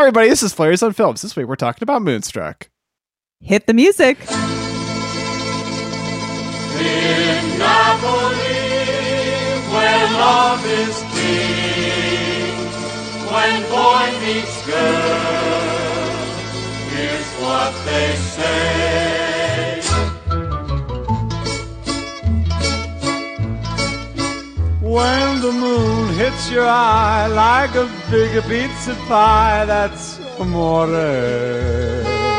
everybody, this is Flares on Films. This week we're talking about Moonstruck. Hit the music. In Napoli, where love is king, when boy meets girl, here's what they say. When the moon hits your eye like a big pizza pie, that's amore.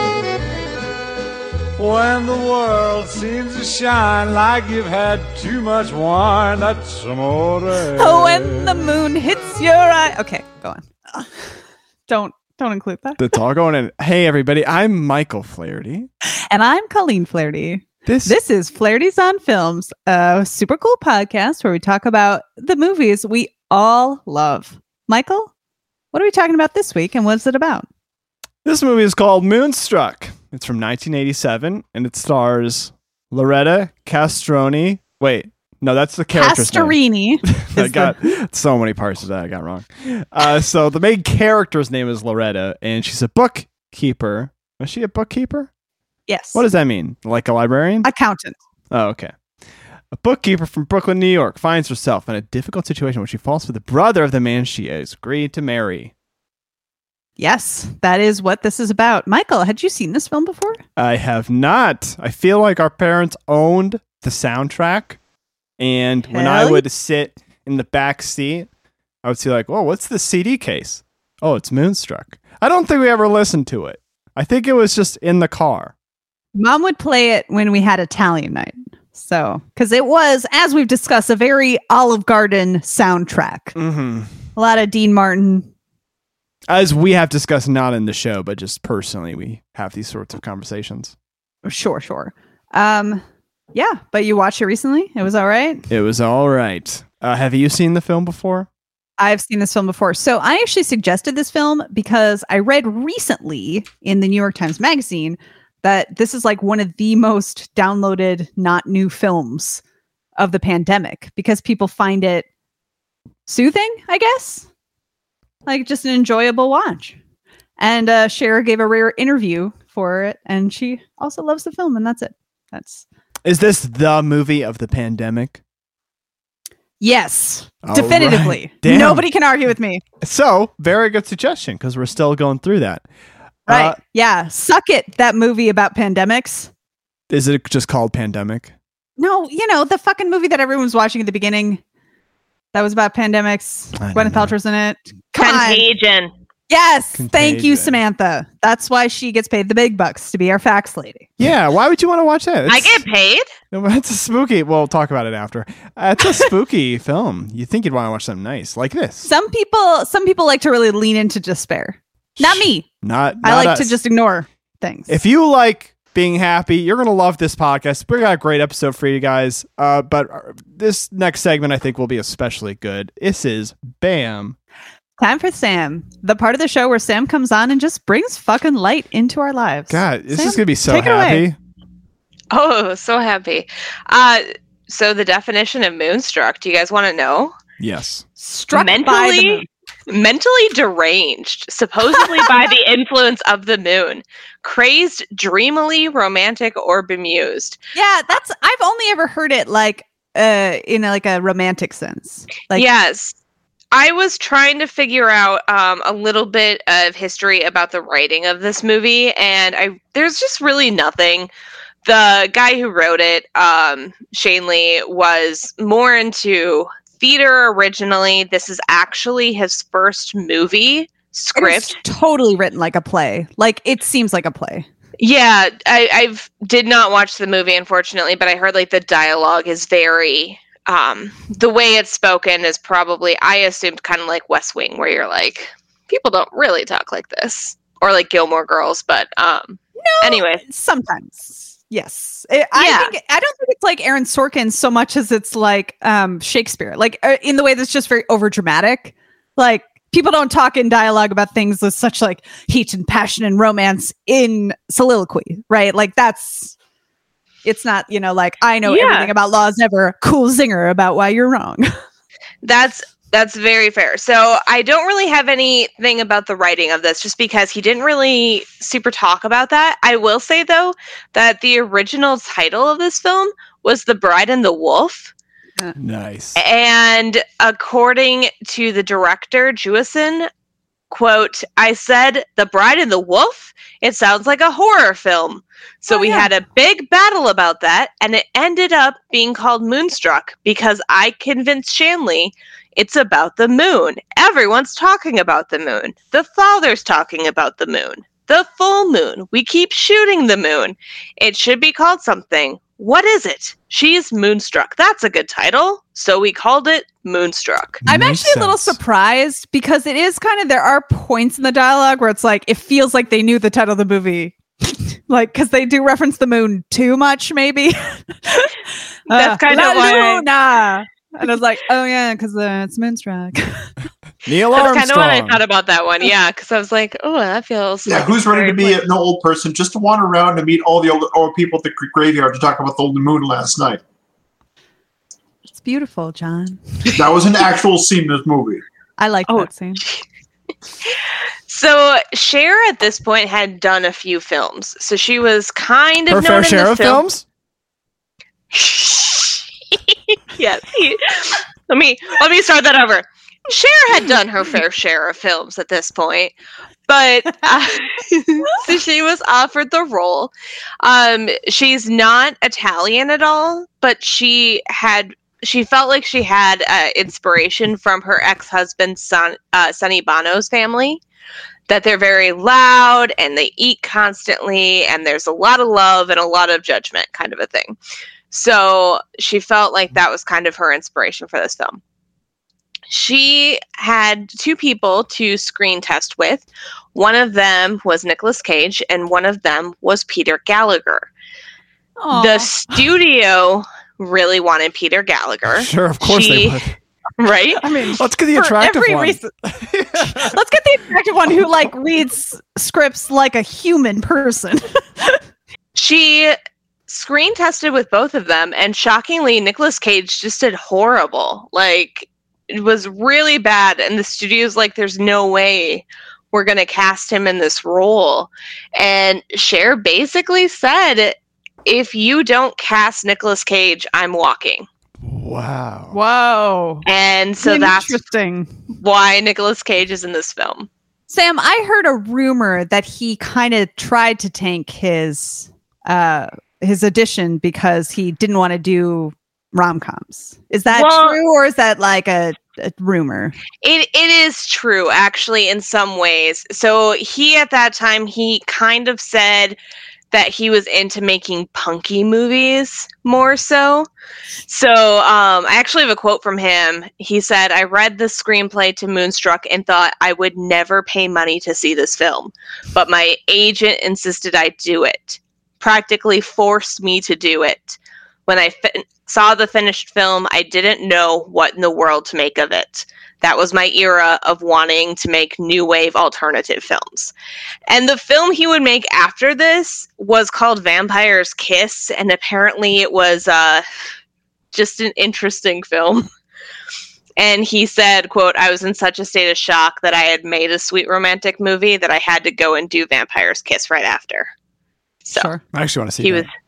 When the world seems to shine like you've had too much wine, that's amore. Oh, when the moon hits your eye. Okay, go on. Don't include that. That's all going in. Hey, everybody, I'm Michael Flaherty. And I'm Colleen Flaherty. This is Flaherty's on Films, a super cool podcast where we talk about the movies we all love. Michael, what are we talking about this week, and what's it about? This movie is called Moonstruck. It's from 1987, and it stars Loretta Castroni. Wait, no, that's the character's name. Castorini. I got so many parts of that I got wrong. So the main character's name is Loretta, and she's a bookkeeper. Was she a bookkeeper? Yes. What does that mean? Like a librarian? Accountant. Oh, okay. A bookkeeper from Brooklyn, New York, finds herself in a difficult situation when she falls for the brother of the man she has agreed to marry. Yes, that is what this is about. Michael, had you seen this film before? I have not. I feel like our parents owned the soundtrack, and when I would sit in the back seat, I would see like, oh, what's the CD case? Oh, it's Moonstruck. I don't think we ever listened to it. I think it was just in the car. Mom would play it when we had Italian night. So, because it was, as we've discussed, a very Olive Garden soundtrack. Mm-hmm. A lot of Dean Martin. As we have discussed, not in the show, but just personally, we have these sorts of conversations. Sure. Yeah, but you watched it recently? It was all right? It was all right. Have you seen the film before? I've seen this film before. So I actually suggested this film because I read recently in the New York Times Magazine that this is like one of the most downloaded, not new films of the pandemic because people find it soothing, I guess. Like just an enjoyable watch. And Cher gave a rare interview for it, and she also loves the film, and that's it. Is this the movie of the pandemic? Yes, all definitively. Right. Nobody can argue with me. So, very good suggestion, because we're still going through that. Right. Yeah. Suck It, that movie about pandemics. Is it just called Pandemic? No, the fucking movie that everyone was watching at the beginning. That was about pandemics. Gwyneth Paltrow's in it. Contagion. Yes. Contagion. Thank you, Samantha. That's why she gets paid the big bucks to be our facts lady. Yeah. Why would you want to watch that? I get paid? It's a spooky. We'll talk about it after. It's a spooky film. You think you'd want to watch something nice like this. Some people like to really lean into despair. Not me. Not I like us. to just ignore things. If you like being happy, you're going to love this podcast. We got a great episode for you guys. But this next segment, I think, will be especially good. This is BAM. Time for Sam, the part of the show where Sam comes on and just brings fucking light into our lives. God, this Sam, is going to be so take it happy. away. Oh, so happy. So the definition of Moonstruck, do you guys want to know? Yes. Struck by the moon. Mentally deranged, supposedly by the influence of the moon, crazed, dreamily romantic, or bemused. Yeah, I've only ever heard it like in like a romantic sense. Like, yes. I was trying to figure out a little bit of history about the writing of this movie, and there's just really nothing. The guy who wrote it, Shane Lee, was more into theater originally. This is actually his first movie script. It's totally written like a play. Like, it seems like a play. Yeah, I did not watch the movie, unfortunately, but I heard like the dialogue is very... the way it's spoken is probably, I assumed, kind of like West Wing, where you're like, people don't really talk like this, or like Gilmore Girls, but no, anyway, sometimes yes. I don't think it's like Aaron Sorkin so much as it's like Shakespeare, like in the way that's just very overdramatic. Like, people don't talk in dialogue about things with such like heat and passion and romance in soliloquy, right? Like it's not, like, I know everything about law is never a cool zinger about why you're wrong. That's That's very fair. So I don't really have anything about the writing of this, just because he didn't really super talk about that. I will say, though, that the original title of this film was The Bride and the Wolf. Nice. And according to the director, Jewison, quote, I said, The Bride and the Wolf? It sounds like a horror film. So we had a big battle about that, and it ended up being called Moonstruck because I convinced Shanley it's about the moon. Everyone's talking about the moon. The father's talking about the moon. The full moon. We keep shooting the moon. It should be called something. What is it? She's Moonstruck. That's a good title. So we called it Moonstruck. I'm Makes actually a little sense. surprised because it is kind of, there are points in the dialogue where it's like, it feels like they knew the title of the movie. Like, because they do reference the moon too much, maybe. That's kind La of why. Luna! And I was like, oh yeah, because it's Moonstruck. Neil That's Armstrong. kind of what I thought about that one. Yeah, because I was like, oh, that feels. Yeah, who's ready to be an old person just to wander around and meet all the old people at the graveyard to talk about the moon last night? It's beautiful, John. That was an actual scene in this movie. I like Oh. that scene. So Cher at this point had done a few films, so she was kind of Her known fair in share the of film. films? Yes. Let me start that over. Cher had done her fair share of films at this point, but so she was offered the role. She's not Italian at all, but she felt like she had inspiration from her ex-husband, Sonny Bono's family. That they're very loud and they eat constantly, and there's a lot of love and a lot of judgment, kind of a thing. So she felt like that was kind of her inspiration for this film. She had two people to screen test with. One of them was Nicolas Cage, and one of them was Peter Gallagher. Aw. The studio really wanted Peter Gallagher. Sure, of course they would. Right? I mean, Let's get the for attractive every one. reason. Let's get the attractive one who like reads scripts like a human person. She screen tested with both of them, and shockingly, Nicolas Cage just did horrible. Like, it was really bad, and the studio's like, there's no way we're going to cast him in this role. And Cher basically said, if you don't cast Nicolas Cage, I'm walking. Wow. Whoa. And so that's interesting. why Nicolas Cage is in this film. Sam, I heard a rumor that he kind of tried to tank his audition because he didn't want to do rom-coms. Is that true, or is that like a rumor? It is true, actually, in some ways. So he, at that time, he kind of said that he was into making punky movies more so. So I actually have a quote from him. He said, I read the screenplay to Moonstruck and thought I would never pay money to see this film, but my agent insisted I do it. Practically forced me to do it. When I saw the finished film, I didn't know what in the world to make of it. That was my era of wanting to make new wave alternative films. And the film he would make after this was called Vampire's Kiss, and apparently it was just an interesting film. And he said, quote, I was in such a state of shock that I had made a sweet romantic movie that I had to go and do Vampire's Kiss right after. So Sure. I actually want to see he that.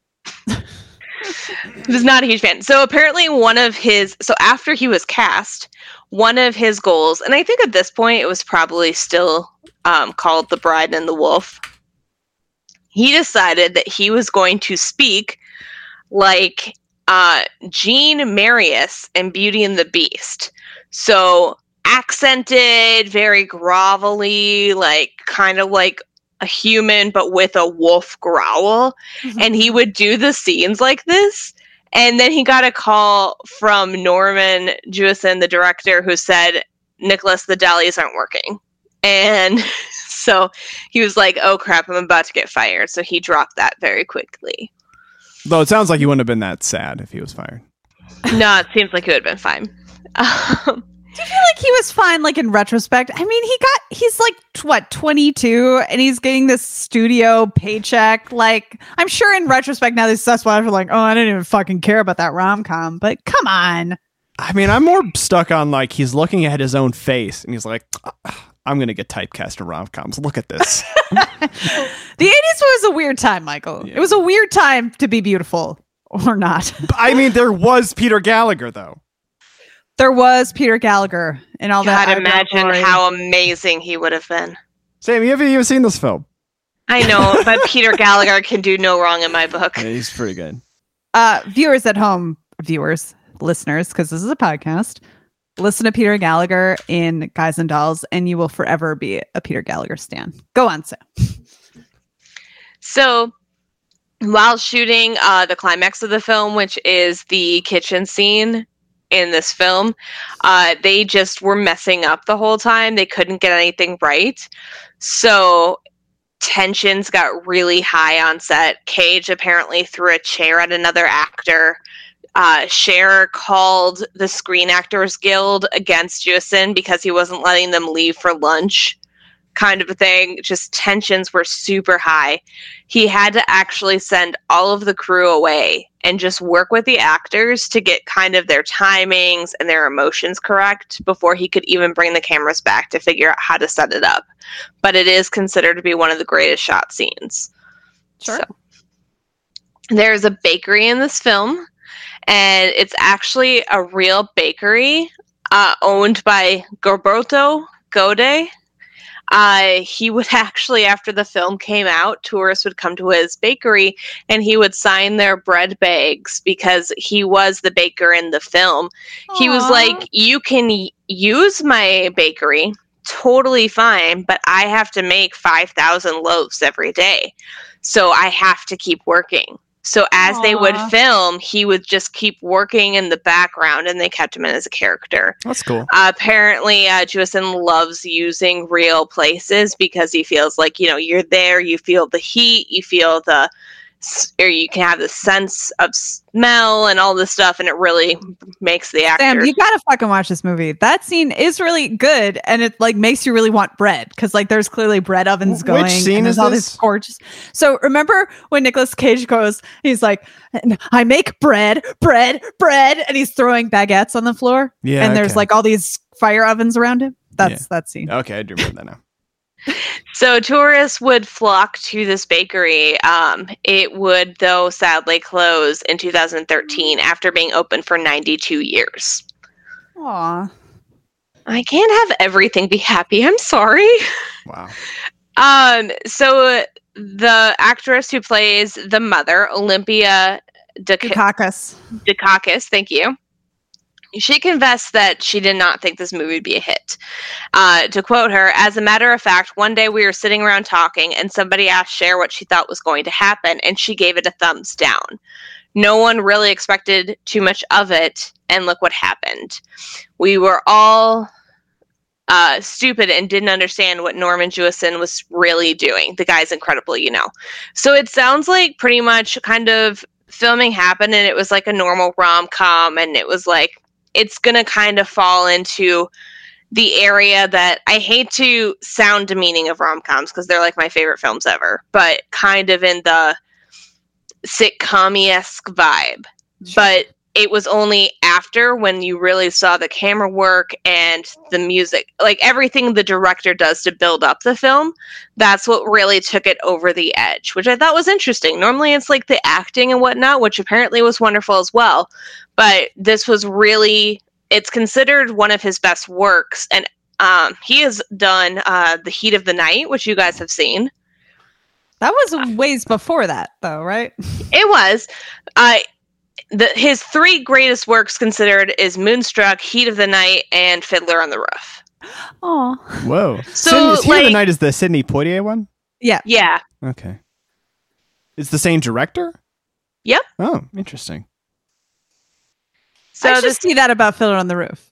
he was not a huge fan. So apparently so after he was cast, one of his goals, and I think at this point it was probably still called The Bride and the Wolf, he decided that he was going to speak like Jean Marius in Beauty and the Beast. So accented, very grovelly, like kind of like a human but with a wolf growl. And he would do the scenes like this. And then he got a call from Norman Jewison, the director, who said, Nicholas, the Dallies aren't working. And so he was like, oh crap, I'm about to get fired. So he dropped that very quickly. Though it sounds like he wouldn't have been that sad if he was fired. No, it seems like it would have been fine. Do you feel like he was fine, like in retrospect? I mean, he's like, what, 22, and he's getting this studio paycheck. Like, I'm sure in retrospect now, these suspects are like, oh, I didn't even fucking care about that rom-com, but come on. I mean, I'm more stuck on like he's looking at his own face and he's like, I'm gonna get typecast in rom-coms. Look at this. The 80s was a weird time, Michael. Yeah. It was a weird time to be beautiful or not. I mean, there was Peter Gallagher though. There was Peter Gallagher and all that. God, imagine how amazing he would have been. Sam, you haven't even seen this film. I know, but Peter Gallagher can do no wrong in my book. Yeah, he's pretty good. Viewers at home, listeners, because this is a podcast, listen to Peter Gallagher in Guys and Dolls, and you will forever be a Peter Gallagher stan. Go on, Sam. So, while shooting the climax of the film, which is the kitchen scene in this film, they just were messing up the whole time. They couldn't get anything right. So, tensions got really high on set. Cage apparently threw a chair at another actor. Cher called the Screen Actors Guild against Jewison because he wasn't letting them leave for lunch, kind of a thing. Just tensions were super high. He had to actually send all of the crew away and just work with the actors to get kind of their timings and their emotions correct before he could even bring the cameras back to figure out how to set it up. But it is considered to be one of the greatest shot scenes. Sure. So, there's a bakery in this film, and it's actually a real bakery owned by Gilberto Gode. He would actually, after the film came out, tourists would come to his bakery and he would sign their bread bags because he was the baker in the film. Aww. He was like, you can use my bakery, totally fine, but I have to make 5,000 loaves every day. So I have to keep working. So as they would film, he would just keep working in the background, and they kept him in as a character. That's cool. Apparently, Jewison loves using real places because he feels like, you're there, you feel the heat, you feel or you can have the sense of smell and all this stuff, and it really makes the actor. Sam, you gotta fucking watch this movie. That scene is really good, and it like makes you really want bread because like there's clearly bread ovens going. Which scene and there's is all this? these gorgeous. So remember when Nicolas Cage goes, he's like, "I make bread," and he's throwing baguettes on the floor. Yeah, and there's okay. like all these fire ovens around him. That's that scene. Okay, I do remember that now. So tourists would flock to this bakery. It would, though, sadly close in 2013 after being open for 92 years. Aw. I can't have everything be happy. I'm sorry. Wow. So the actress who plays the mother, Olympia Dukakis, thank you. She confessed that she did not think this movie would be a hit. To quote her, "As a matter of fact, one day we were sitting around talking and somebody asked Cher what she thought was going to happen, and she gave it a thumbs down. No one really expected too much of it, and look what happened. We were all stupid and didn't understand what Norman Jewison was really doing. The guy's incredible, So it sounds like pretty much kind of filming happened, and it was like a normal rom-com, and it was like, it's going to kind of fall into the area that I hate to sound demeaning of rom-coms because they're like my favorite films ever, but kind of in the sitcom-esque vibe. Sure. But it was only after when you really saw the camera work and the music, like everything the director does to build up the film, that's what really took it over the edge, which I thought was interesting. Normally it's like the acting and whatnot, which apparently was wonderful as well. But this was really, it's considered one of his best works. And he has done The Heat of the Night, which you guys have seen. That was ways before that, though, right? It was. His three greatest works considered is Moonstruck, Heat of the Night, and Fiddler on the Roof. Oh, Whoa. So, Heat of the Night is the Sidney Poitier one? yeah. Yeah. Okay. It's the same director? Yep. Oh, interesting. So I should see that about Fiddler on the Roof.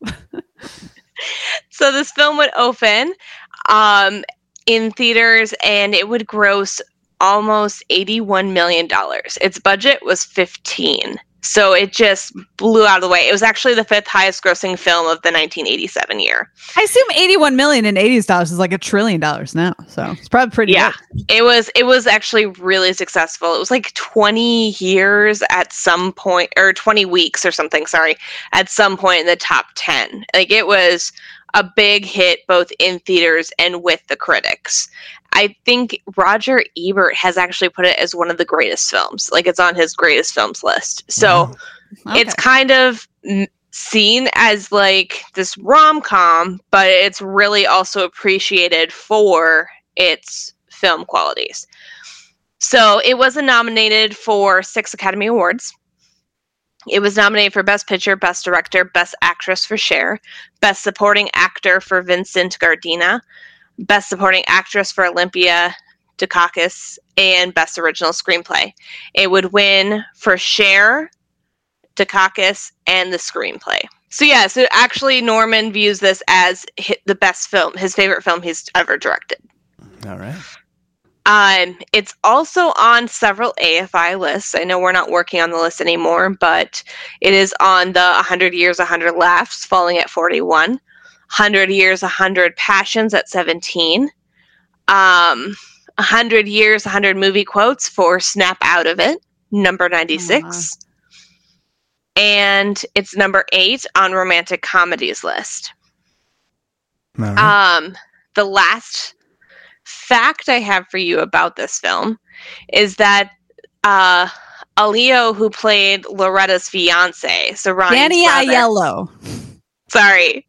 So this film would open in theaters, and it would gross almost $81 million. Its budget was $15 So it just blew out of the way. It was actually the 5th highest grossing film of the 1987 year. I assume 81 million in 80s dollars is like $1 trillion now. So it's probably pretty good. It was actually really successful. It was like 20 years at some point, or 20 weeks or something, sorry, at some point in the top 10. Like, it was a big hit both in theaters and with the critics. I think Roger Ebert has actually put it as one of the greatest films. Like, it's on his greatest films list. So it's kind of seen as like this rom-com, but it's really also appreciated for its film qualities. So it was nominated for 6 Academy Awards. It was nominated for Best Picture, Best Director, Best Actress for Cher, Best Supporting Actor for Vincent Gardenia, Best Supporting Actress for Olympia Dukakis, and Best Original Screenplay. It would win for Cher, Dukakis, and the screenplay. So yeah, so actually Norman views this as the best film, his favorite film he's ever directed. All right. It's also on several AFI lists. I know we're not working on the list anymore, but it is on the 100 Years, 100 Laughs, falling at 41. 100 Years, 100 Passions at 17. 100 Years, 100 Movie Quotes for Snap Out of It, number 96. And it's number 8 on Romantic Comedies list. Right. The last fact I have for you about this film is that Alio, who played Loretta's fiance, so Ronnie's Danny brother, Aiello. sorry,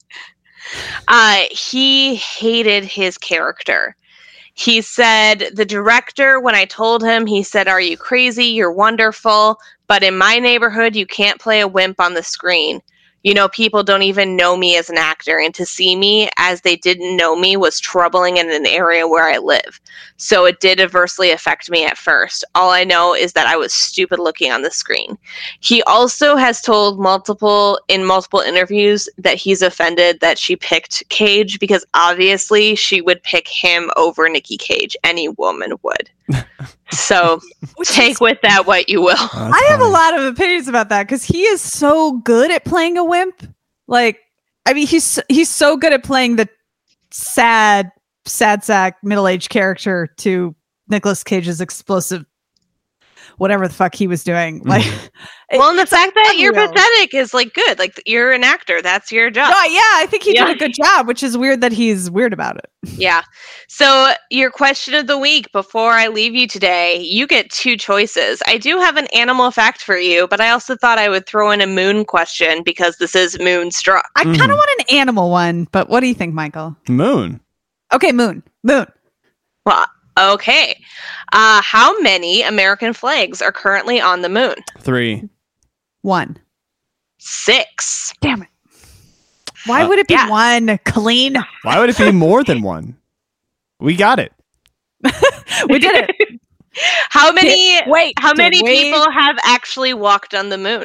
he hated his character. He said, the director, when I told him, he said, "Are you crazy? You're wonderful. But in my neighborhood, you can't play a wimp on the screen. You know, people don't even know me as an actor, and to see me as they didn't know me was troubling in an area where I live. So it did adversely affect me at first. All I know is that I was stupid looking on the screen." He also has told multiple interviews that he's offended that she picked Cage, because obviously she would pick him over Nicky Cage. Any woman would. So take with that what you will. I have a lot of opinions about that because he is so good at playing a wimp. Like, I mean, he's so good at playing the sad sack middle-aged character to Nicolas Cage's explosive whatever the fuck he was doing. Like, well, and the fact that you're pathetic is like good. Like, you're an actor. That's your job. No, yeah, I think he did a good job, which is weird that he's weird about it. Yeah. So your question of the week before I leave you today, you get 2 choices. I do have an animal fact for you, but I also thought I would throw in a moon question because this is Moonstruck. I kind of want an animal one, but what do you think, Michael? Moon. Okay, moon. Well, okay. How many American flags are currently on the moon? 3. 1. 6. Damn it. Why would it be 1, Colleen? Why would it be more than 1? We got it. We did it. How many people have actually walked on the moon?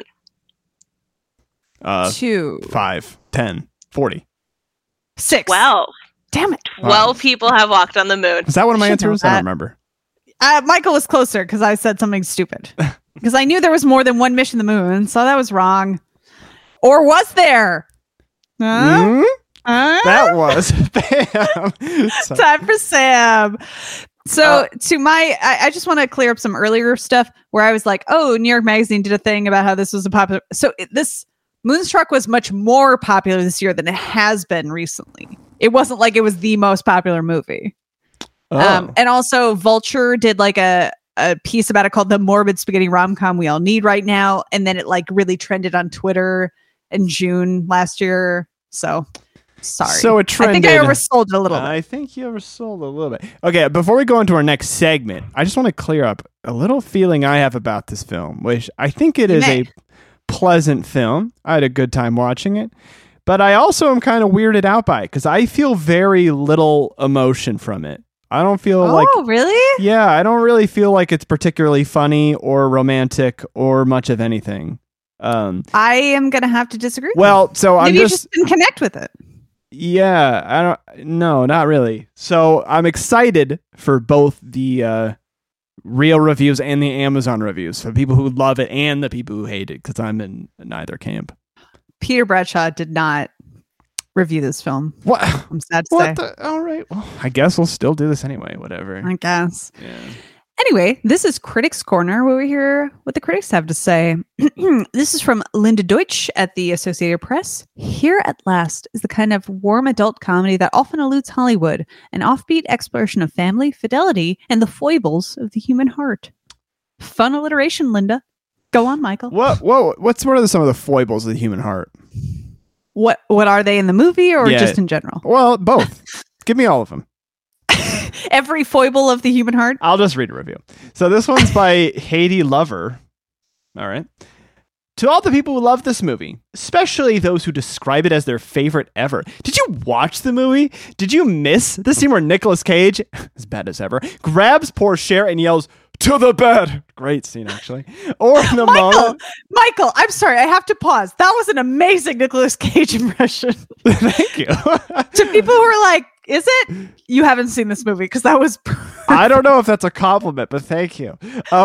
2. 5, 10, 40. 6. 12. Damn it. 12 people have walked on the moon. Is that one of my answers? I don't remember. Michael was closer because I said something stupid. Because I knew there was more than one mission to the moon, so that was wrong. Or was there? That was Bam. Time for Sam. So I just want to clear up some earlier stuff where I was like, oh, New York Magazine did a thing about how this was a popular. So this Moonstruck was much more popular this year than it has been recently. It wasn't like it was the most popular movie. And also Vulture did like a piece about it called The Morbid Spaghetti Rom-Com We All Need Right Now. And then it like really trended on Twitter in June last year. So sorry. So it trended. I think I oversold it a little bit. I think you oversold a little bit. Okay, before we go into our next segment, I just want to clear up a little feeling I have about this film, which I think it is a pleasant film. I had a good time watching it. But I also am kind of weirded out by it because I feel very little emotion from it. I don't feel like... Oh, really? Yeah, I don't really feel like it's particularly funny or romantic or much of anything. I am going to have to disagree. Well, so Maybe you just didn't connect with it. Yeah, no, not really. So I'm excited for both the real reviews and the Amazon reviews for people who love it and the people who hate it, because I'm in neither camp. Peter Bradshaw did not review this film. What? I'm sad to say. All right. Well, I guess we'll still do this anyway. Whatever. I guess. Yeah. Anyway, this is Critics Corner, where we hear what the critics have to say. This is from Linda Deutsch at the Associated Press. Here at Last is the kind of warm adult comedy that often eludes Hollywood, an offbeat exploration of family, fidelity, and the foibles of the human heart. Fun alliteration, Linda. Go on, Michael. What are some of the foibles of the human heart? What are they in the movie or just in general? Well, both. Give me all of them. Every foible of the human heart? I'll just read a review. So this one's by Haiti Lover. All right. To all the people who love this movie, especially those who describe it as their favorite ever. Did you watch the movie? Did you miss the scene where Nicolas Cage, as bad as ever, grabs poor Cher and yells, "To the bed"? Great scene, actually. Or in the moment. Michael, I'm sorry. I have to pause. That was an amazing Nicolas Cage impression. Thank you. To people who are like, is it? You haven't seen this movie because that was. I don't know if that's a compliment, but thank you.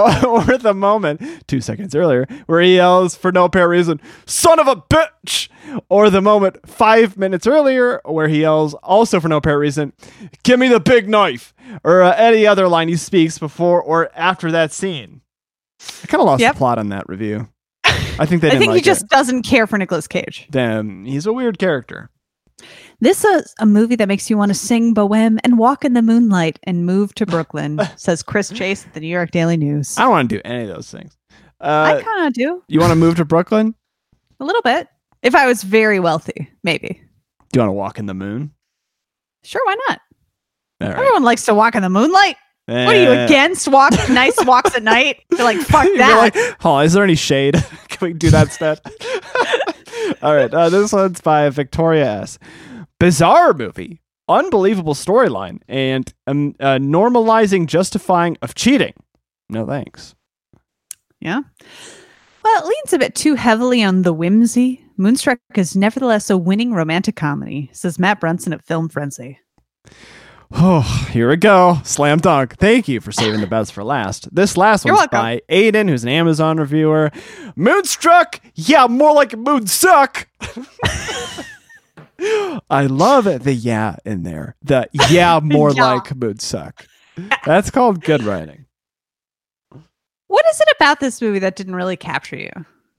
Or the moment 2 seconds earlier where he yells for no apparent reason, "Son of a bitch!" Or the moment 5 minutes earlier where he yells also for no apparent reason, "Give me the big knife!" Or any other line he speaks before or after that scene. I kind of lost the plot on that review. I think he just doesn't care for Nicolas Cage. Damn, he's a weird character. This is a movie that makes you want to sing Bohème and walk in the moonlight and move to Brooklyn, says Chris Chase at the New York Daily News. I don't want to do any of those things. I kind of do. You want to move to Brooklyn? A little bit. If I was very wealthy, maybe. Do you want to walk in the moon? Sure, why not? All right. Everyone likes to walk in the moonlight. What are you against nice walks at night? You're like, fuck that. Like, is there any shade? Can we do that instead? All right. This one's by Victoria S. Bizarre movie, unbelievable storyline, and normalizing justifying of cheating. No thanks. Yeah. Well, it leans a bit too heavily on the whimsy. Moonstruck is nevertheless a winning romantic comedy, says Matt Brunson at Film Frenzy. Oh, here we go. Slam dunk. Thank you for saving the best for last. This last one's by Aiden, who's an Amazon reviewer. Moonstruck? Yeah, more like a moonsuck. I love the yeah in there. The yeah, more like moonsuck. That's called good writing. What is it about this movie that didn't really capture you?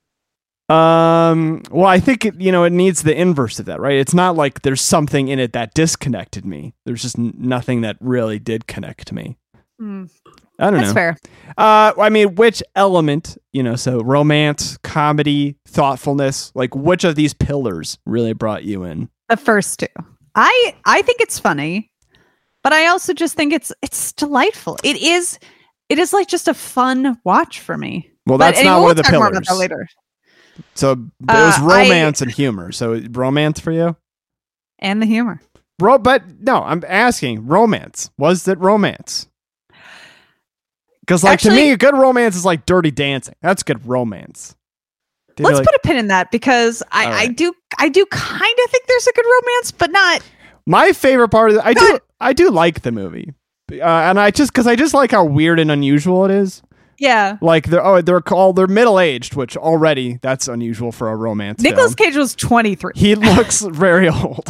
Well, I think it needs the inverse of that, right? It's not like there's something in it that disconnected me. There's just nothing that really did connect me. I don't know. That's fair. I mean, which element, so romance, comedy, thoughtfulness, like which of these pillars really brought you in? The first two. I think it's funny, but I also just think it's delightful. It is like just a fun watch for me. Well, that's not one of the pillars. More about that later. So it was romance and humor. So romance for you? And the humor. But no, I'm asking romance. Was it romance? Because to me, a good romance is like Dirty Dancing. That's good romance. Let's put a pin in that because I do kind of think there's a good romance, but not. My favorite part of it, I do like the movie. And I just like how weird and unusual it is. Yeah. Like they're middle-aged, which already that's unusual for a romance Nicolas film. Cage was 23. He looks very old.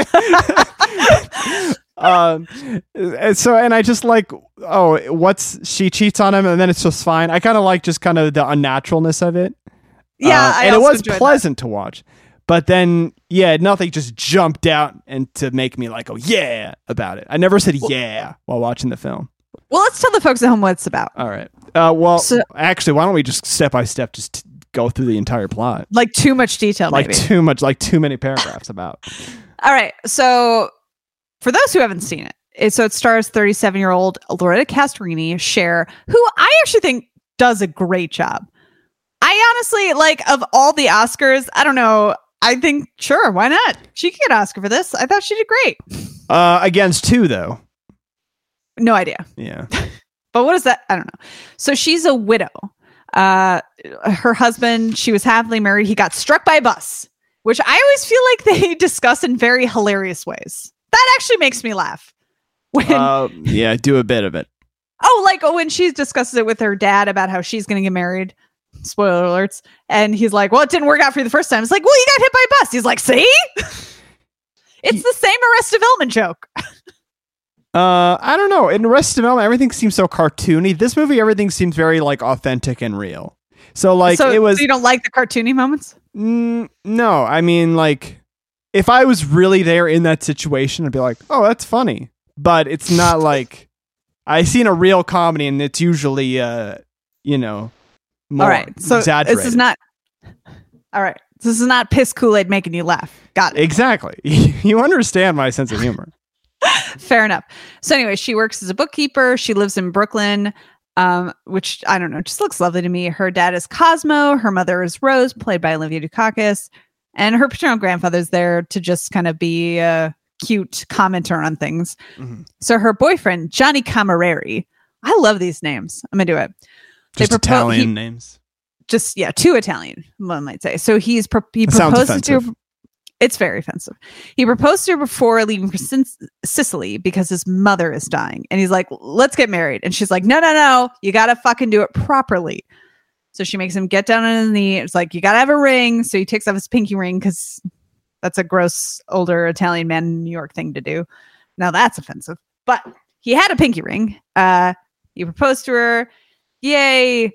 And I just like, she cheats on him and then it's just fine. I kind of like just kind of the unnaturalness of it. Yeah. And it was pleasant to watch. But then, nothing just jumped out and to make me like, oh yeah, about it. I never said yeah while watching the film. Well, let's tell the folks at home what it's about. All right. Actually, why don't we just step by step just go through the entire plot? Like too much detail, like maybe. Too much, like too many paragraphs about. All right. So for those who haven't seen it, it stars 37-year-old Loretta Castrini, Cher, who I actually think does a great job. I honestly, of all the Oscars, I don't know. I think, sure, why not? She could get an Oscar for this. I thought she did great. Against two, though. No idea. Yeah. But what is that? I don't know. So she's a widow. Her husband, she was happily married. He got struck by a bus, which I always feel like they discuss in very hilarious ways. That actually makes me laugh. Do a bit of it. like when she discusses it with her dad about how she's going to get married. Spoiler alerts. And he's like, well, it didn't work out for you the first time. It's like, well, you got hit by a bus. He's like, see? It's the same Arrested Development joke. I don't know. In Arrested Development, everything seems so cartoony. This movie, everything seems very like authentic and real. So like it was. So you don't like the cartoony moments? No, I mean like if I was really there in that situation, I'd be like, oh, that's funny. But it's not like I've seen a real comedy, and it's usually more all right, so exaggerated. This is not. All right, this is not piss Kool-Aid making you laugh. Got it. Exactly. You understand my sense of humor. Fair enough. So anyway, she works as a bookkeeper. She lives in Brooklyn, which I don't know, just looks lovely to me. Her dad is Cosmo. Her mother is Rose, played by Olivia Dukakis. And her paternal grandfather's there to just kind of be a cute commenter on things. Mm-hmm. So her boyfriend, Johnny Camerari. I love these names. I'm into it. Just Italian names. Just, too Italian, one might say. So he proposes to her. It's very offensive. He proposed to her before leaving for Sicily because his mother is dying. And he's like, let's get married. And she's like, no. You got to fucking do it properly. So she makes him get down on his knee. It's like, you got to have a ring. So he takes off his pinky ring because that's a gross older Italian man in New York thing to do. Now that's offensive. But he had a pinky ring. He proposed to her. Yay.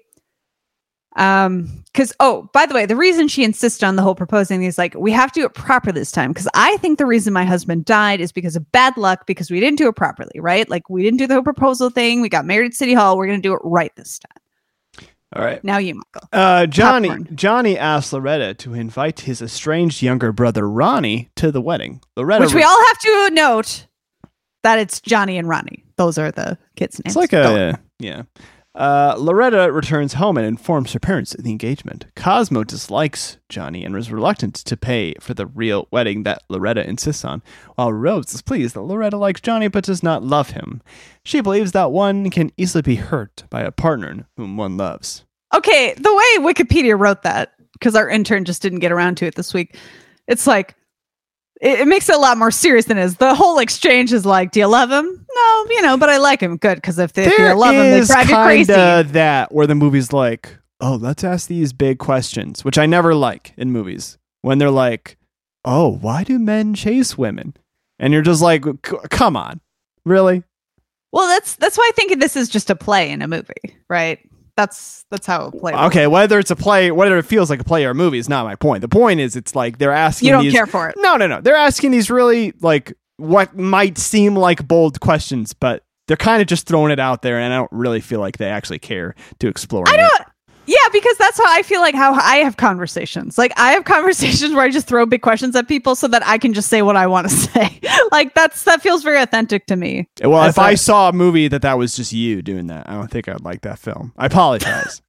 Because by the way, the reason she insisted on the whole proposing is like, we have to do it proper this time, because I think the reason my husband died is because of bad luck, because we didn't do it properly, right? Like, we didn't do the whole proposal thing. We got married at City Hall. We're gonna do it right this time. All right, now you, Michael. Johnny asked Loretta to invite his estranged younger brother Ronnie to the wedding. Loretta, which we all have to note that it's Johnny and Ronnie. Those are the kids' names. It's like Loretta returns home and informs her parents of the engagement. Cosmo dislikes Johnny and is reluctant to pay for the real wedding that Loretta insists on, while Rose is pleased that Loretta likes Johnny but does not love him. She believes that one can easily be hurt by a partner whom one loves. Okay, the way Wikipedia wrote that, because our intern just didn't get around to it this week, it's like, it makes it a lot more serious than it is. The whole exchange is like, do you love him? No, but I like him. Good, because if you love him, they drive you crazy. That where the movie's like, oh, let's ask these big questions, which I never like in movies. When they're like, oh, why do men chase women? And you're just like, come on, really? Well, that's why I think this is just a play in a movie, right? That's how it plays. Okay, whether it's a play, whether it feels like a play or a movie is not my point. The point is, it's like they're asking. You don't care for it. No. They're asking these really like what might seem like bold questions, but they're kind of just throwing it out there, and I don't really feel like they actually care to explore. Yeah, because that's how I feel like how I have conversations. Like, I have conversations where I just throw big questions at people so that I can just say what I want to say. Like, that feels very authentic to me. Well, if I saw a movie that was just you doing that, I don't think I'd like that film. I apologize.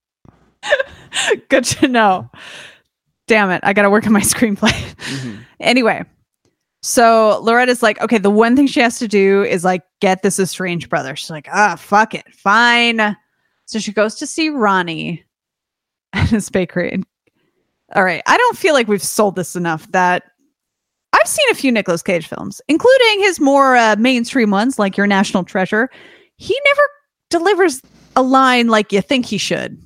Good to know. Damn it. I got to work on my screenplay. Mm-hmm. Anyway, so Loretta's like, okay, the one thing she has to do is like get this estranged brother. She's like, fuck it. Fine. So she goes to see Ronnie at his bakery. And all right, I don't feel like we've sold this enough that I've seen a few Nicolas Cage films, including his more mainstream ones like Your National Treasure. He never delivers a line like you think he should.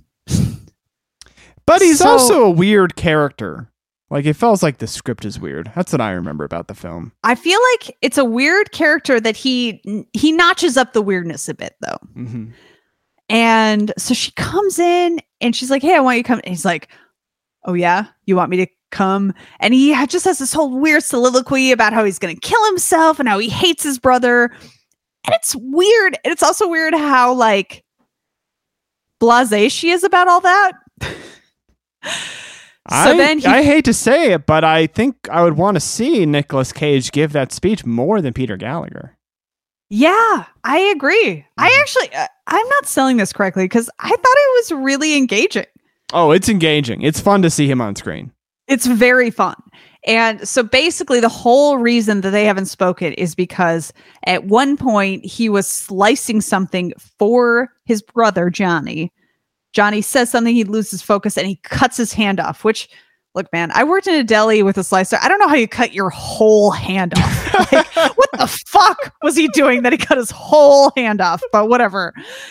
But he's also a weird character. Like, it feels like the script is weird. That's what I remember about the film. I feel like it's a weird character that he notches up the weirdness a bit, though. Mm-hmm. And so she comes in and she's like, hey, I want you to come. And he's like, oh, yeah, you want me to come? And he just has this whole weird soliloquy about how he's going to kill himself and how he hates his brother. And it's weird. And it's also weird how, like, blasé she is about all that. I hate to say it, but I think I would want to see Nicolas Cage give that speech more than Peter Gallagher. Yeah, I agree. I actually, I'm not selling this correctly because I thought it was really engaging. Oh, it's engaging. It's fun to see him on screen. It's very fun. And so basically the whole reason that they haven't spoken is because at one point he was slicing something for his brother, Johnny. Johnny says something, he loses focus, and he cuts his hand off, which, look, man, I worked in a deli with a slicer. I don't know how you cut your whole hand off. Like, what the fuck was he doing that he cut his whole hand off? But whatever.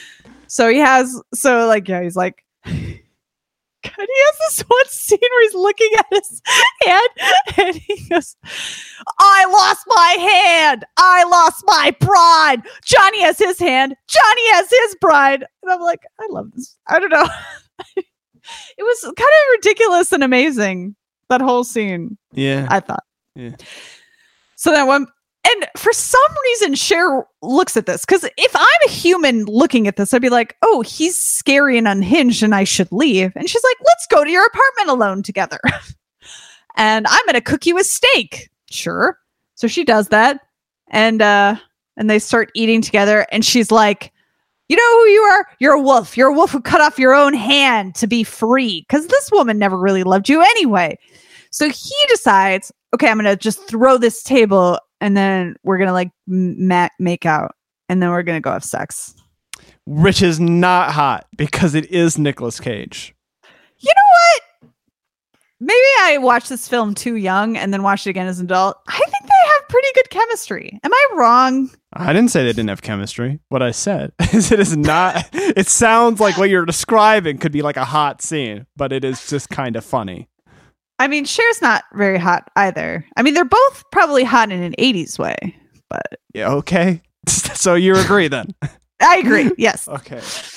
So he's like, God, he has this one scene where he's looking at his hand and he goes, I lost my hand. I lost my bride. Johnny has his hand. Johnny has his bride. And I'm like, I love this. I don't know. It was kind of ridiculous and amazing, that whole scene. Yeah. I thought. Yeah. So then and for some reason, Cher looks at this, because if I'm a human looking at this, I'd be like, oh, he's scary and unhinged and I should leave. And she's like, let's go to your apartment alone together. And I'm going to cook you a steak. Sure. So she does that. And they start eating together. And she's like, you know who you are? You're a wolf. You're a wolf who cut off your own hand to be free. Because this woman never really loved you anyway. So he decides, okay, I'm going to just throw this table and then we're going to like make out. And then we're going to go have sex. Which is not hot because it is Nicolas Cage. You know what? Maybe I watched this film too young and then watched it again as an adult. I think they have pretty good chemistry. Am I wrong? I didn't say they didn't have chemistry. What I said is it is not. It sounds like what you're describing could be like a hot scene, but it is just kind of funny. I mean, Cher's not very hot either. I mean, they're both probably hot in an 80s way, but... Yeah, okay. So you agree then? I agree, yes. Okay.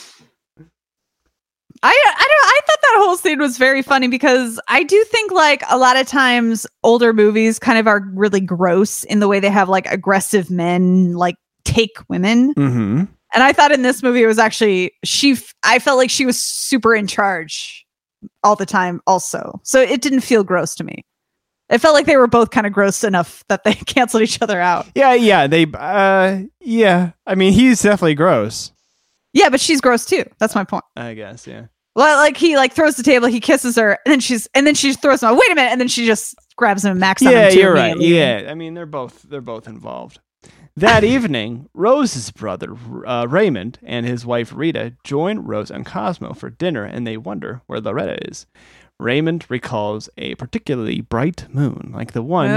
I thought that whole scene was very funny because I do think like a lot of times older movies kind of are really gross in the way they have like aggressive men like take women. Mm-hmm. And I thought in this movie it was actually I felt like she was super in charge all the time also. So it didn't feel gross to me. It felt like they were both kind of gross enough that they canceled each other out. Yeah, yeah. I mean, he's definitely gross. Yeah, but she's gross too. That's my point. I guess, yeah. Well, like he like throws the table, he kisses her, and then she throws him out. Wait a minute, and then she just grabs him and macks on him. Yeah, you're right. Yeah, I mean they're both involved. That evening, Rose's brother Raymond and his wife Rita join Rose and Cosmo for dinner, and they wonder where Loretta is. Raymond recalls a particularly bright moon, like the one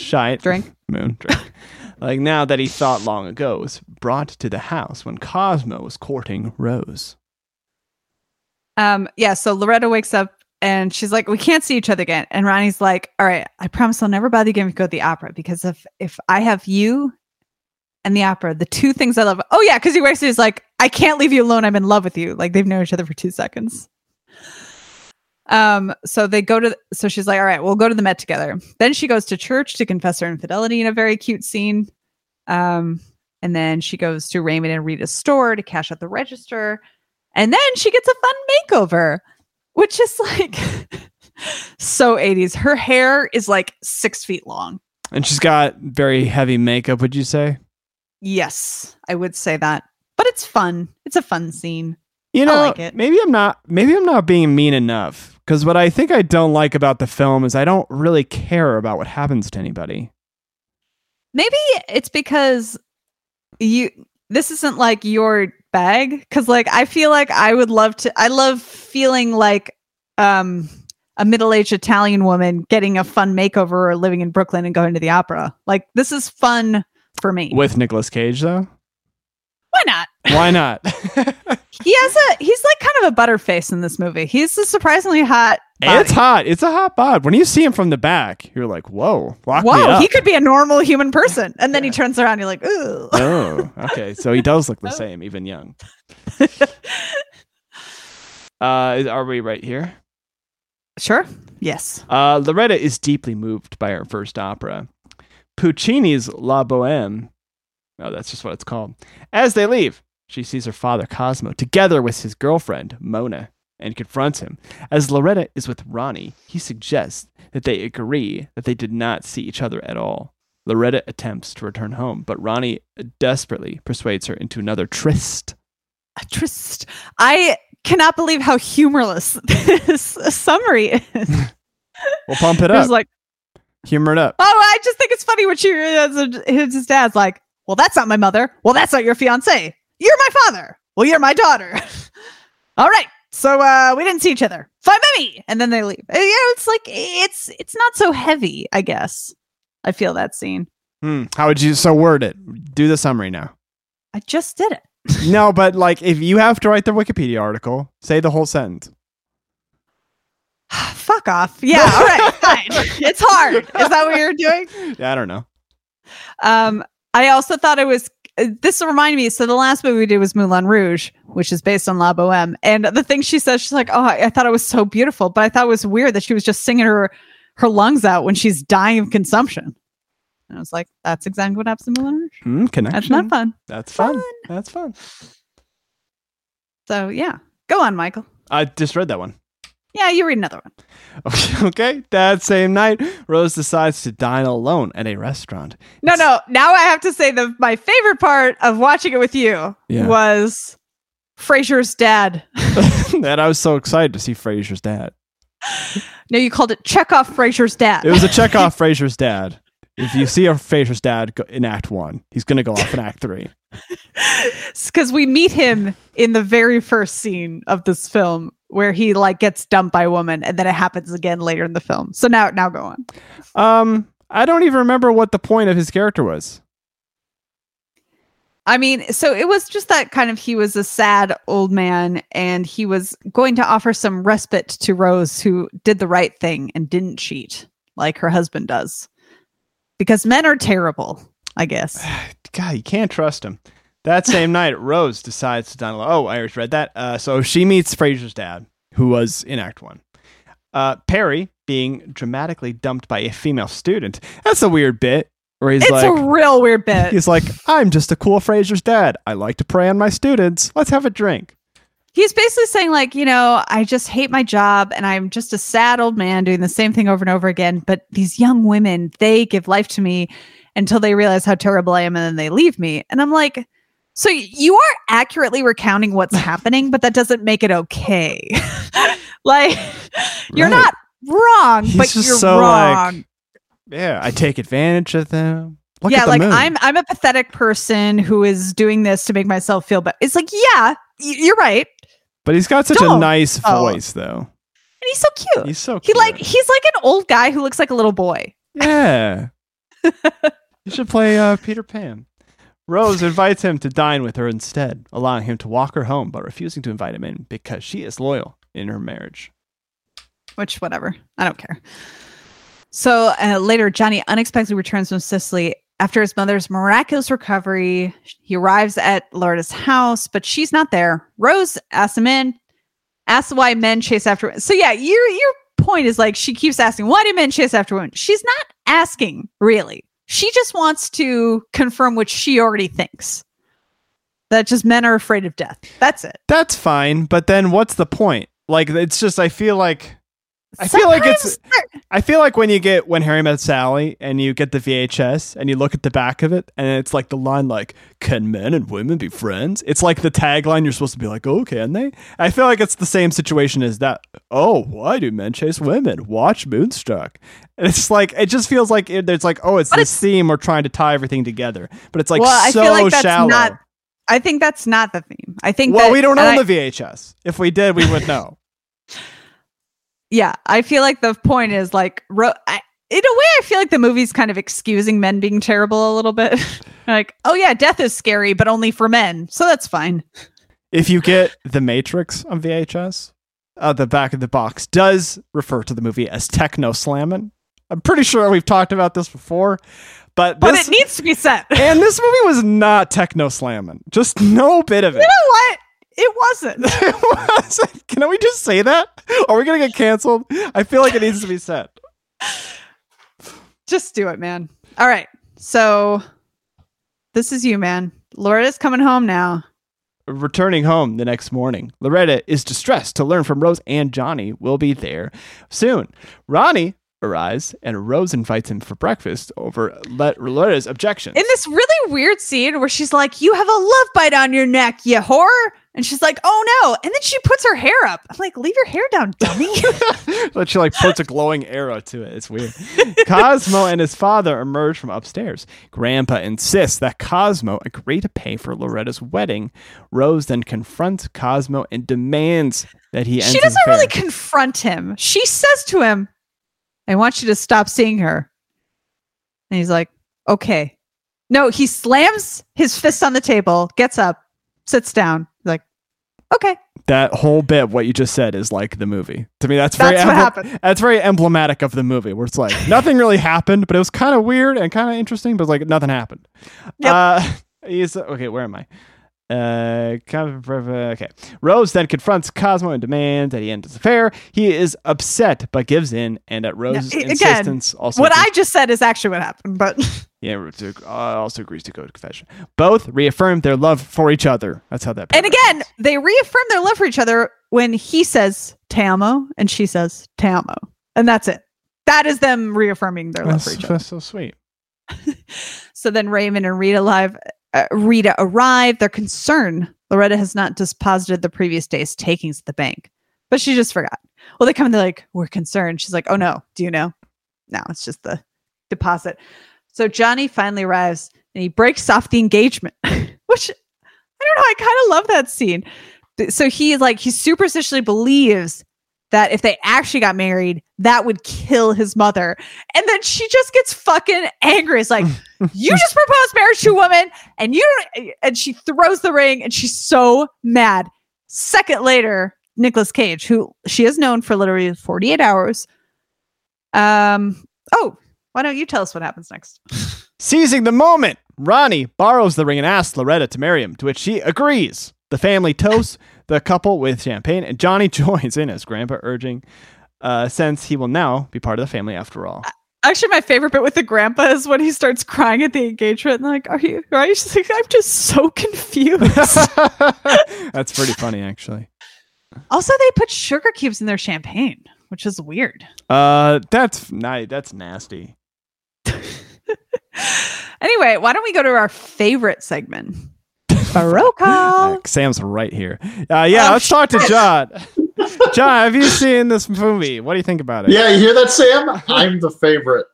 like now that he thought long ago was brought to the house when Cosmo was courting Rose. So Loretta wakes up and she's like, we can't see each other again. And Ronnie's like, all right, I promise I'll never bother you again to go to the opera, because if I have you and the opera, the two things I love. Oh yeah, because he wakes up, he's like, I can't leave you alone. I'm in love with you. Like they've known each other for 2 seconds. So she's like, all right, we'll go to the Met together. Then she goes to church to confess her infidelity in a very cute scene. And then she goes to Raymond and Rita's store to cash out the register. And then she gets a fun makeover, which is like so 80s. Her hair is like 6 feet long. And she's got very heavy makeup, would you say? Yes, I would say that. But it's fun. It's a fun scene. You know, I like it. maybe I'm not being mean enough, because what I think I don't like about the film is I don't really care about what happens to anybody. Maybe it's because this isn't like your bag, because like I feel like I love feeling like a middle-aged Italian woman getting a fun makeover or living in Brooklyn and going to the opera. Like this is fun for me. With Nicolas Cage though? Why not? Why not? He's like kind of a butterface in this movie. He's a surprisingly hot body. It's hot. It's a hot bod. When you see him from the back, you're like, whoa, lock me up. He could be a normal human person. And then he turns around and you're like, ooh. Oh, okay. So he does look the same, even young. Are we right here? Sure. Yes. Loretta is deeply moved by her first opera, Puccini's La Bohème. Oh, that's just what it's called. As they leave, she sees her father, Cosmo, together with his girlfriend, Mona, and confronts him. As Loretta is with Ronnie, he suggests that they agree that they did not see each other at all. Loretta attempts to return home, but Ronnie desperately persuades her into another tryst. A tryst. I cannot believe how humorless this summary is. We'll pump it up. Like, humor it up. Oh, I just think it's funny when his dad's like, well, that's not my mother. Well, that's not your fiance. You're my father. Well, you're my daughter. All right. So we didn't see each other. Fine by me. And then they leave. Yeah, it's like it's not so heavy, I guess. I feel that scene. How would you word it? Do the summary now. I just did it. No, but like if you have to write the Wikipedia article, say the whole sentence. Fuck off. Yeah, all right, fine. It's hard. Is that what you're doing? Yeah, I don't know. I also thought it was. This reminded me. So the last movie we did was Moulin Rouge, which is based on La Boheme. And the thing she says, she's like, "Oh, I thought it was so beautiful," but I thought it was weird that she was just singing her lungs out when she's dying of consumption. And I was like, "That's exactly what happens in Moulin Rouge." Connection. That's not fun. That's fun. That's fun. So yeah, go on, Michael. I just read that one. Yeah, you read another one. Okay. That same night, Rose decides to dine alone at a restaurant. No. Now I have to say my favorite part of watching it with you was Frasier's dad. And I was so excited to see Frasier's dad. No, you called it Chekhov Frasier's dad. It was a Chekhov Frasier's dad. If you see a Frasier's dad in Act 1, he's going to go off in Act 3. Because we meet him in the very first scene of this film where he like gets dumped by a woman, and then it happens again later in the film. So now go on. I don't even remember what the point of his character was. I mean, so it was just that kind of he was a sad old man, and he was going to offer some respite to Rose, who did the right thing and didn't cheat like her husband does. Because men are terrible, I guess. God, you can't trust him. That same night, Rose decides to dine alone. Oh, I already read that. So she meets Frasier's dad, who was in Act 1. Perry being dramatically dumped by a female student. That's a weird bit. Where he's it's a real weird bit. He's like, I'm just a cool Frasier's dad. I like to prey on my students. Let's have a drink. He's basically saying like, I just hate my job and I'm just a sad old man doing the same thing over and over again. But these young women, they give life to me until they realize how terrible I am and then they leave me. And I'm like, so you are accurately recounting what's happening, but that doesn't make it okay. Like, you're not wrong, but you're so wrong. Like, yeah, I take advantage of them. Look yeah, at the like moon. I'm a pathetic person who is doing this to make myself feel better. It's like, yeah, you're right. But he's got such a nice voice, though. And he's so cute. He's so cute. He's like an old guy who looks like a little boy. Yeah. You should play Peter Pan. Rose invites him to dine with her instead, allowing him to walk her home, but refusing to invite him in because she is loyal in her marriage. Which, whatever. I don't care. So later, Johnny unexpectedly returns from Sicily. After his mother's miraculous recovery, he arrives at Loretta's house, but she's not there. Rose asks why men chase after women. So yeah, your point is like she keeps asking, why do men chase after women? She's not asking, really. She just wants to confirm what she already thinks. That just men are afraid of death. That's it. That's fine, but then what's the point? Like, it's just, I feel like when Harry Met Sally and you get the VHS and you look at the back of it and it's like the line like, can men and women be friends? It's like the tagline you're supposed to be like, oh, can they? I feel like it's the same situation as that. Oh, why do men chase women? Watch Moonstruck. And it's like, it just feels like there's like, oh, it's this theme we're trying to tie everything together. But it's like I feel like that's shallow. I think that's not the theme. I think we don't own the VHS. If we did, we would know. Yeah, I feel like the point is like, in a way, I feel like the movie's kind of excusing men being terrible a little bit. Like, oh yeah, death is scary, but only for men, so that's fine. If you get The Matrix on VHS, the back of the box does refer to the movie as Techno Slammin'. I'm pretty sure we've talked about this before, but it needs to be said. And this movie was not Techno Slammin'. Just no bit of it. You know what? It wasn't. It wasn't. Can we just say that? Are we going to get canceled? I feel like it needs to be said. Just do it, man. All right. So this is you, man. Loretta's coming home now. Returning home the next morning, Loretta is distressed to learn from Rose and Johnny will be there soon. Ronnie arrives and Rose invites him for breakfast over Loretta's objections. In this really weird scene where she's like, you have a love bite on your neck, you whore. And she's like, oh no. And then she puts her hair up. I'm like, leave your hair down, dummy. But she like puts a glowing arrow to it. It's weird. Cosmo and his father emerge from upstairs. Grandpa insists that Cosmo agree to pay for Loretta's wedding. Rose then confronts Cosmo and demands that he ends She doesn't really confront him. She says to him, I want you to stop seeing her. And he's like, okay. No, he slams his fist on the table, gets up, sits down, like, okay. That whole bit, what you just said, is like the movie. To me, that's what happened. That's very emblematic of the movie, where it's like nothing really happened, but it was kind of weird and kind of interesting, but like nothing happened. Yep. Okay, where am I? Okay. Rose then confronts Cosmo and demands that he end his affair. He is upset, but gives in, and at Rose's insistence, also what I just said is actually what happened. But also agrees to go to confession. Both reaffirm their love for each other. That's how that. And again, they reaffirm their love for each other when he says "te amo" and she says "te amo," and that's it. That is them reaffirming their love for each other. That's so sweet. So then Raymond and Rita arrive. They're concerned Loretta has not deposited the previous day's takings at the bank, but she just forgot. Well, they come and they're like, we're concerned. She's like, oh no, do you know? No, it's just the deposit. So Johnny finally arrives and he breaks off the engagement, which I don't know. I kind of love that scene. So he superstitiously believes that if they actually got married, that would kill his mother. And then she just gets fucking angry. It's like, you just proposed marriage to a woman and she throws the ring and she's so mad. Second later, Nicolas Cage, who she is known for literally 48 hours. Why don't you tell us what happens next? Seizing the moment, Ronnie borrows the ring and asks Loretta to marry him, to which she agrees. The family toasts the couple with champagne, and Johnny joins in as Grandpa urging, since he will now be part of the family after all. Actually, my favorite bit with the grandpa is when he starts crying at the engagement. And like, are you right? She's like, I'm just so confused. That's pretty funny, actually. Also, they put sugar cubes in their champagne, which is weird. That's nasty. Anyway, why don't we go to our favorite segment? Baroka. Sam's right here. Let's talk to John. John, have you seen this movie? What do you think about it? Yeah, you hear that, Sam? I'm the favorite.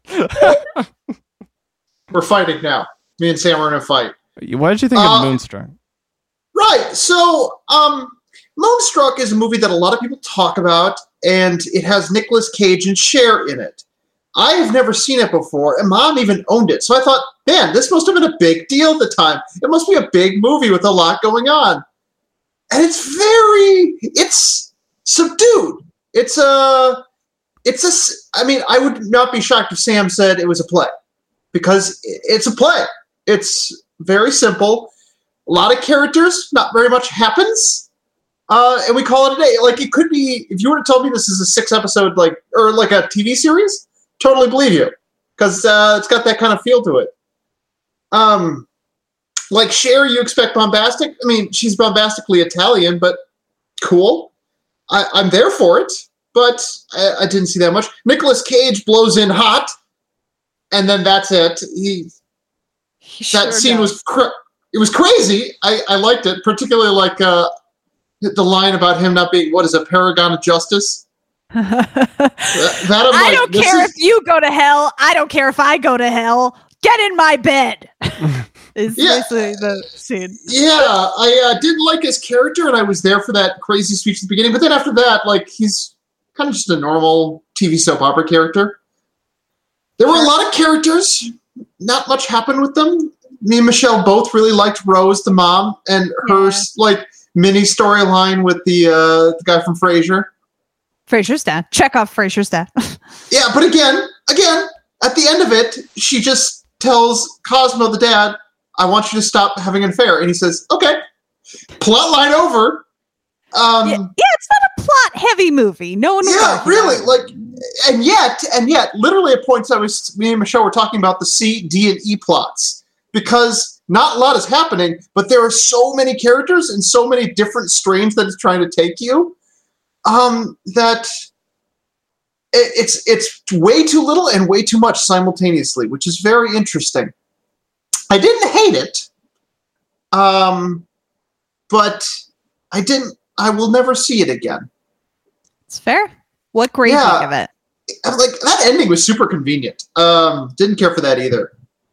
We're fighting now. Me and Sam are in a fight. What did you think of Moonstruck? Right. So, Moonstruck is a movie that a lot of people talk about, and it has Nicolas Cage and Cher in it. I have never seen it before, and Mom even owned it. So I thought, man, this must have been a big deal at the time. It must be a big movie with a lot going on. And it's subdued. I would not be shocked if Sam said it was a play, because it's a play. It's very simple. A lot of characters, not very much happens. And we call it a day. Like, it could be, if you were to tell me this is a 6-episode, or like a TV series, totally believe you, because it's got that kind of feel to it. Like Cher, you expect bombastic. I mean, she's bombastically Italian, but cool. I'm there for it, but I didn't see that much. Nicolas Cage blows in hot, and then that's it. That scene was it was crazy. I liked it, particularly like the line about him not being a paragon of justice. I don't care if you go to hell. I don't care if I go to hell. Get in my bed. Is basically the scene. Yeah, I didn't like his character, and I was there for that crazy speech at the beginning. But then after that, he's kind of just a normal TV soap opera character. There were a lot of characters. Not much happened with them. Me and Michelle both really liked Rose, the mom, and her mini storyline with the guy from Frasier. Frasier's dad. Check off Frasier's dad. Yeah, but again, at the end of it, she just tells Cosmo, the dad, I want you to stop having an affair. And he says, okay. Plot line over. It's not a plot-heavy movie. No one. Yeah, really. And yet, literally at points me and Michelle were talking about the C, D, and E plots. Because not a lot is happening, but there are so many characters and so many different streams that it's trying to take you. That it's way too little and way too much simultaneously, which is very interesting. I didn't hate it, but I will never see it again. It's fair. What grade do you give it? That ending was super convenient. Didn't care for that either.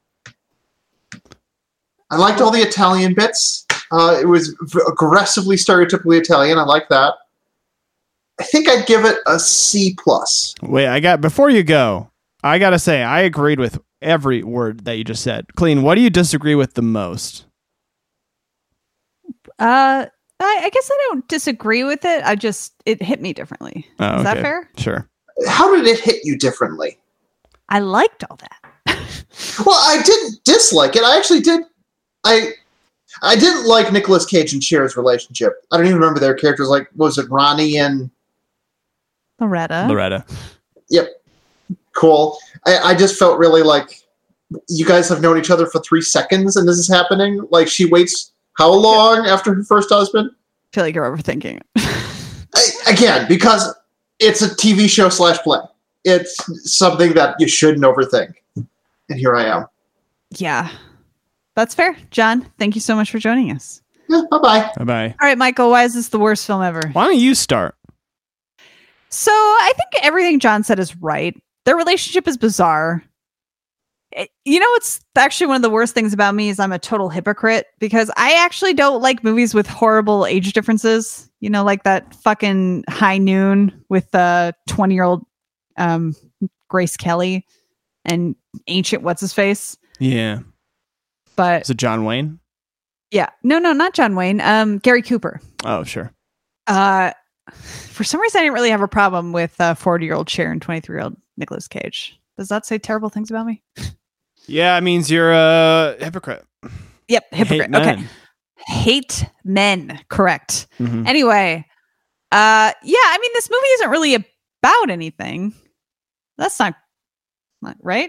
I liked all the Italian bits. It was aggressively stereotypically Italian. I like that. I think I'd give it a C+. Wait, before you go, I gotta say, I agreed with every word that you just said. Clean, what do you disagree with the most? I guess I don't disagree with it. It hit me differently. Oh, Is that okay. fair? Sure. How did it hit you differently? I liked all that. Well, I didn't dislike it. I actually did. I didn't like Nicolas Cage and Cher's relationship. I don't even remember their characters. Like, what was it, Ronnie and Loretta? Yep. Cool. I just felt really like you guys have known each other for 3 seconds and this is happening. Like, she waits how long after her first husband? I feel like you're overthinking it. Again, because it's a TV show / play. It's something that you shouldn't overthink. And here I am. Yeah. That's fair. John, thank you so much for joining us. Yeah, bye-bye. Bye-bye. All right, Michael, why is this the worst film ever? Why don't you start? So I think everything John said is right. Their relationship is bizarre. You know what's actually one of the worst things about me is I'm a total hypocrite because I actually don't like movies with horrible age differences. You know, like that fucking High Noon with 20-year-old Grace Kelly and Ancient What's-His-Face. Yeah. But Is it John Wayne? yeah. No, not John Wayne. Gary Cooper. Oh, sure. For some reason, I didn't really have a problem with 40-year-old Cher and 23-year-old Nicolas Cage. Does that say terrible things about me? Yeah, it means you're a hypocrite. Yep, hypocrite. Hate Okay. men. Hate men. Correct. Mhm. Anyway, yeah, I mean, this movie isn't really about anything. That's not right.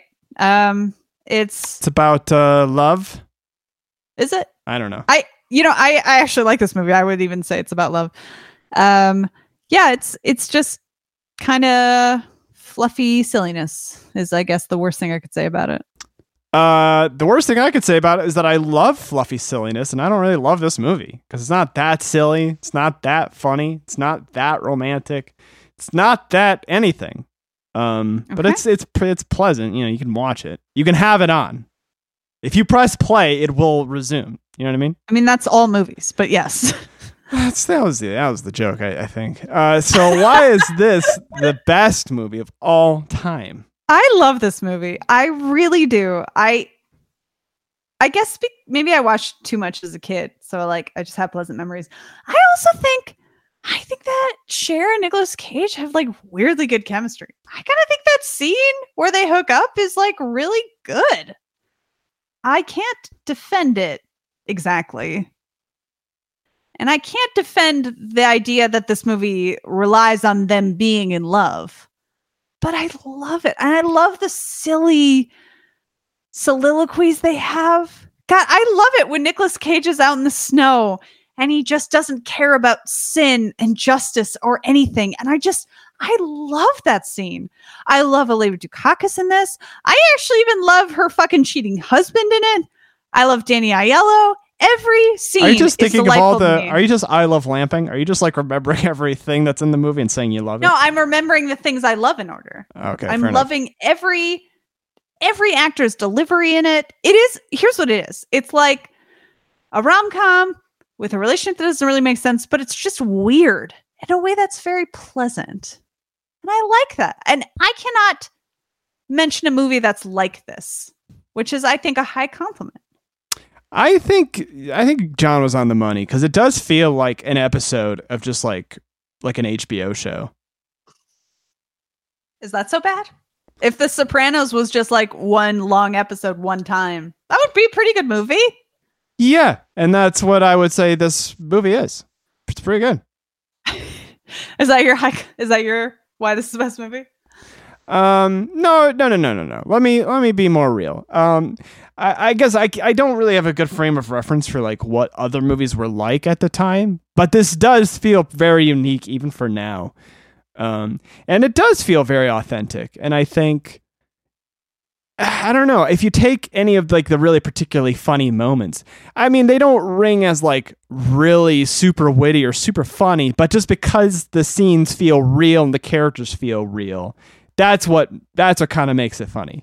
It's It's about love. is it? I don't know. I actually like this movie. I would even say it's about love. Yeah, it's just kind of fluffy silliness is, I guess, the worst thing I could say about it. The worst thing I could say about it is that I love fluffy silliness, and I don't really love this movie because it's not that silly. It's not that funny. It's not that romantic. It's not that anything. But Okay. it's pleasant. You know, you can watch it. You can have it on. If you press play, it will resume. You know what I mean? I mean, that's all movies, but yes. That was the joke. I think. So why is this the best movie of all time? I love this movie. I really do. I guess maybe I watched too much as a kid, so like I just have pleasant memories. I also think that Cher and Nicolas Cage have like weirdly good chemistry. I kind of think that scene where they hook up is like really good. I can't defend it exactly. And I can't defend the idea that this movie relies on them being in love. But I love it. And I love the silly soliloquies they have. God, I love it when Nicolas Cage is out in the snow and he just doesn't care about sin and justice or anything. And I love that scene. I love Olivia Dukakis in this. I actually even love her fucking cheating husband in it. I love Danny Aiello. Every scene. Are you just is thinking of all delightful the? to me. Are you just I love lamping? Are you just like remembering everything that's in the movie and saying you love No, it? I'm remembering the things I love in order. Okay, I'm fair enough. loving every actor's delivery in it. Here's what it is. It's like a rom-com with a relationship that doesn't really make sense, but it's just weird in a way that's very pleasant. And I like that. And I cannot mention a movie that's like this, which is, I think, a high compliment. I think John was on the money because it does feel like an episode of just like an HBO show. Is that so bad? If The Sopranos was just like one long episode one time, that would be a pretty good movie. Yeah, and that's what I would say this movie is. It's pretty good. Is that your why this is the best movie? No. Let me be more real. I guess I don't really have a good frame of reference for like what other movies were like at the time, but this does feel very unique even for now. And it does feel very authentic. And I think, I don't know, if you take any of like the really particularly funny moments, I mean, they don't ring as like really super witty or super funny, but just because the scenes feel real and the characters feel real, that's what kind of makes it funny.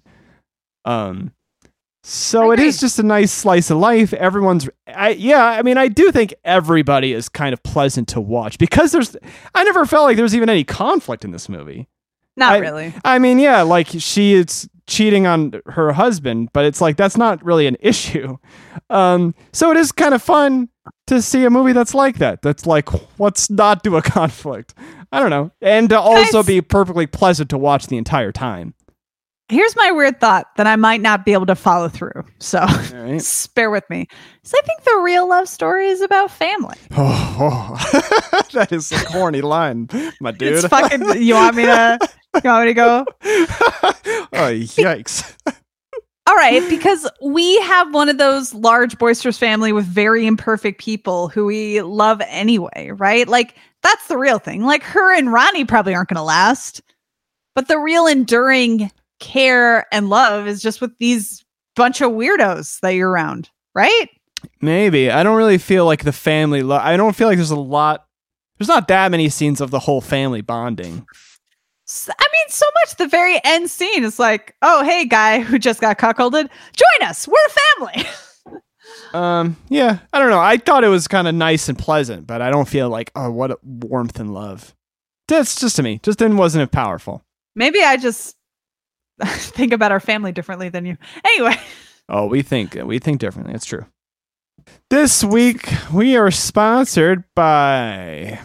So it is just a nice slice of life. I do think everybody is kind of pleasant to watch because I never felt like there was even any conflict in this movie. Not really. I mean, yeah, like she is cheating on her husband, but it's like that's not really an issue. So it is kind of fun to see a movie that's like that. That's like, let's not do a conflict. I don't know. And to also be perfectly pleasant to watch the entire time. Here's my weird thought that I might not be able to follow through. So Right. bear with me. So I think the real love story is about family. Oh, that is a corny line, my dude. It's fucking, you want me to go? Oh, yikes. All right, because we have one of those large, boisterous family with very imperfect people who we love anyway, right? Like, that's the real thing. Like, her and Ronnie probably aren't going to last, but the real enduring care and love is just with these bunch of weirdos that you're around, right? Maybe. I don't really feel like the family... I don't feel like there's not that many scenes of the whole family bonding. I mean, so much the very end scene is like, oh, hey, guy who just got cuckolded, join us. We're a family. Yeah, I don't know. I thought it was kind of nice and pleasant, but I don't feel like, oh, what a warmth and love. That's just to me. Just wasn't powerful. Maybe I just think about our family differently than you. Anyway. Oh, we think differently. It's true. This week, we are sponsored by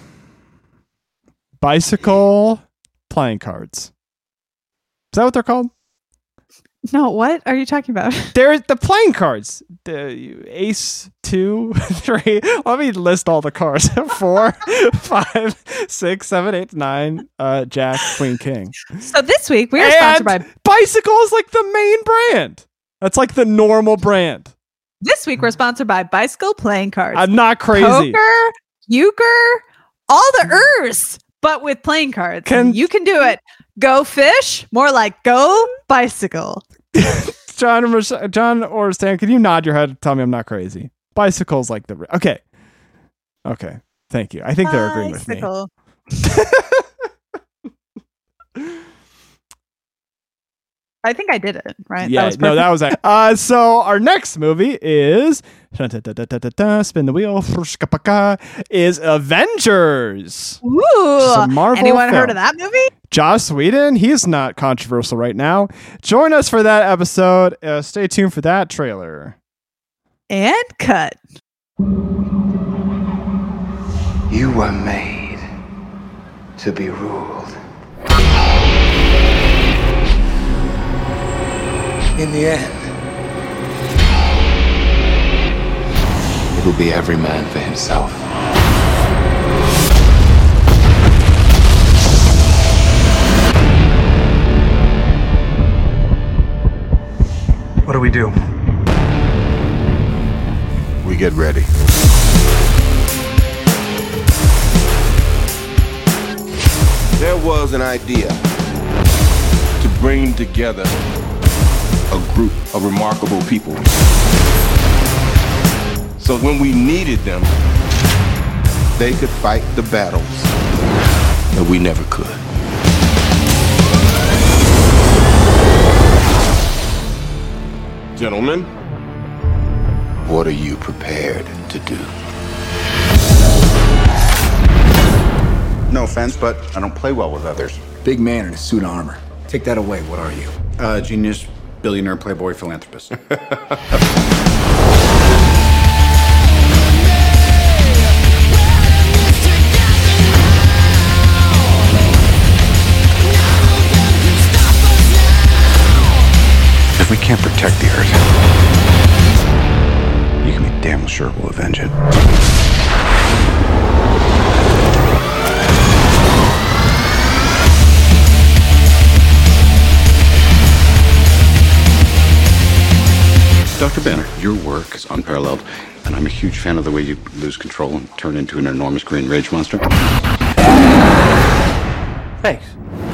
Bicycle playing cards. Is that what they're called? No, what are you talking about? They're the playing cards. The ace, 2, 3. Let me list all the cards. 4, 5, 6, 7, 8, 9. Jack, Queen, King. So this week we are sponsored by Bicycle is like the main brand. That's like the normal brand. This week we're sponsored by Bicycle playing cards. I'm not crazy. Poker, euchre, all the but with playing cards. You can do it. Go fish, more like go bicycle. John or Stan, can you nod your head and tell me I'm not crazy? Bicycle's like the... Okay. Thank you. I think they're agreeing with me. I think I did it, right? Yeah, that was it. So our next movie is... Spin the wheel. Is Avengers. Ooh. Anyone film. heard of that movie? Joss Whedon, he's not controversial right now. Join us for that episode. Stay tuned for that trailer. And cut. You were made to be ruled. In the end, it'll be every man for himself. What do we do? We get ready. There was an idea to bring together a group of remarkable people. So when we needed them, they could fight the battles that we never could. Gentlemen, what are you prepared to do? No offense, but I don't play well with others. Big man in a suit of armor. Take that away. What are you? Genius, billionaire, playboy, philanthropist. If we can't protect the Earth, you can be damn sure we'll avenge it. Dr. Banner, your work is unparalleled, and I'm a huge fan of the way you lose control and turn into an enormous green rage monster. Thanks.